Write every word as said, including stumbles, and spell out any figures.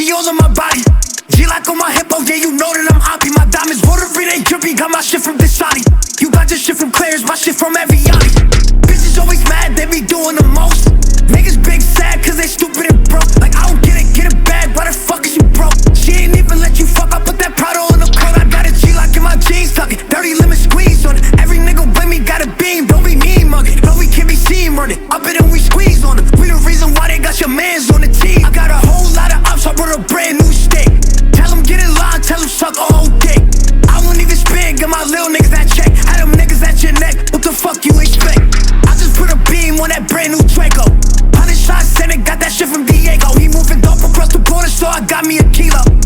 she all on my body. G-Lock on my hip, oh yeah, you know that I'm hoppy. My diamonds water free, they drippy. Got my shit from Dasani. You got your shit from Claire's, my shit from Eviani. Bitches always mad, they be doing the most. Niggas big sad, cause they stupid and broke. Like I don't get it, get it bad, why the fuck is you broke? She ain't even let you fuck, I put that Prado on the coat. I got a G-Lock in my jeans tucking, dirty lemon squeeze on it. Every nigga with me got a beam, don't be mean mugging. No, we can't be seen running, up it and we squeeze on them. We the reason why they got your mans on the team. I got a whole lot of ops, I brought a brand new stick. Tell them get in line, tell them suck a whole dick. I won't even spin, get my little niggas that check. Had them niggas at your neck, what the fuck you expect? I just put a beam on that brand new Draco. Hundred shots, sent it, got that shit from Diego. He moving dope across the border, so I got me a kilo.